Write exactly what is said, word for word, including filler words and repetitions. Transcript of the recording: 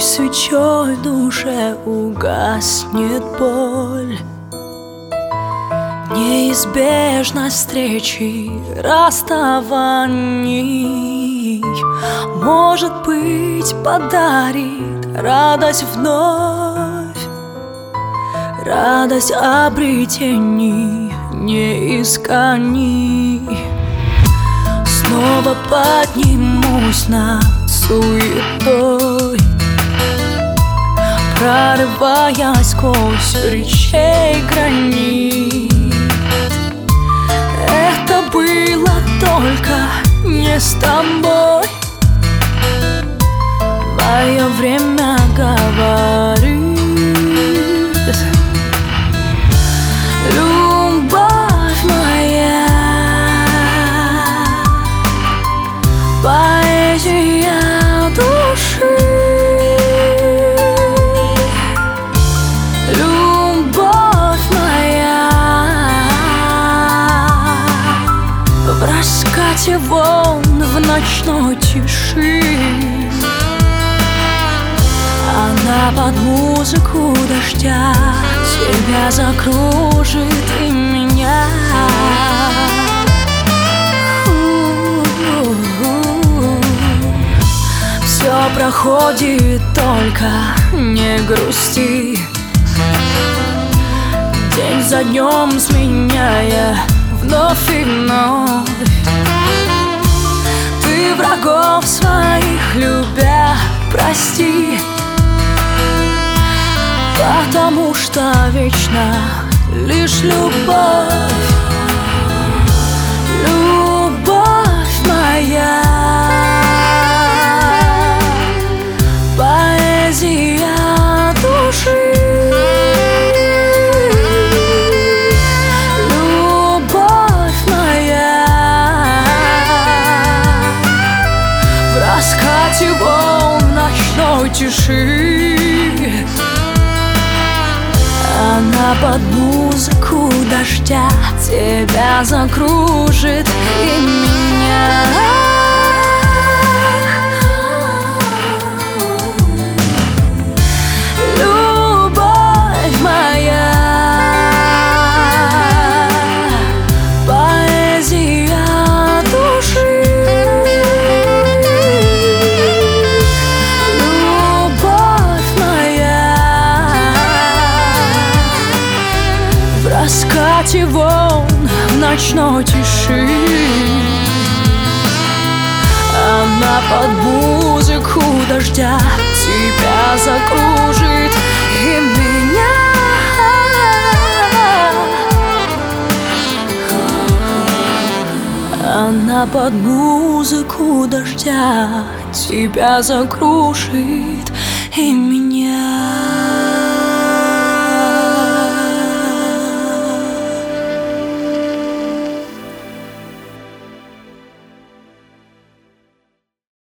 Пусть свечой в душе угаснет боль, неизбежность встречи, расставаний, может быть, подарит радость вновь, радость обретений неисканий. Снова поднимусь над суетой, прорываясь сквозь речей гранит. Это было только не с тобой. Мое время говорит: любовь моя, поэзия души. Любовь моя, в раскате волн в ночной тиши. Она под музыку дождя тебя закружит и меня. Все проходит, только не грусти, день за днем сменяя вновь и вновь. Ты врагов своих любя прости, потому что вечна лишь любовь. Любовь моя, поэзия души. Любовь моя, в раскате волн ночной тиши. Она под музыку дождя тебя закружит и меня. Любовь моя, поэзия души. Любовь моя, в раскате волн в ночной тиши. Она под музыку дождя тебя закружит и меня. Она под музыку дождя тебя закружит и меня.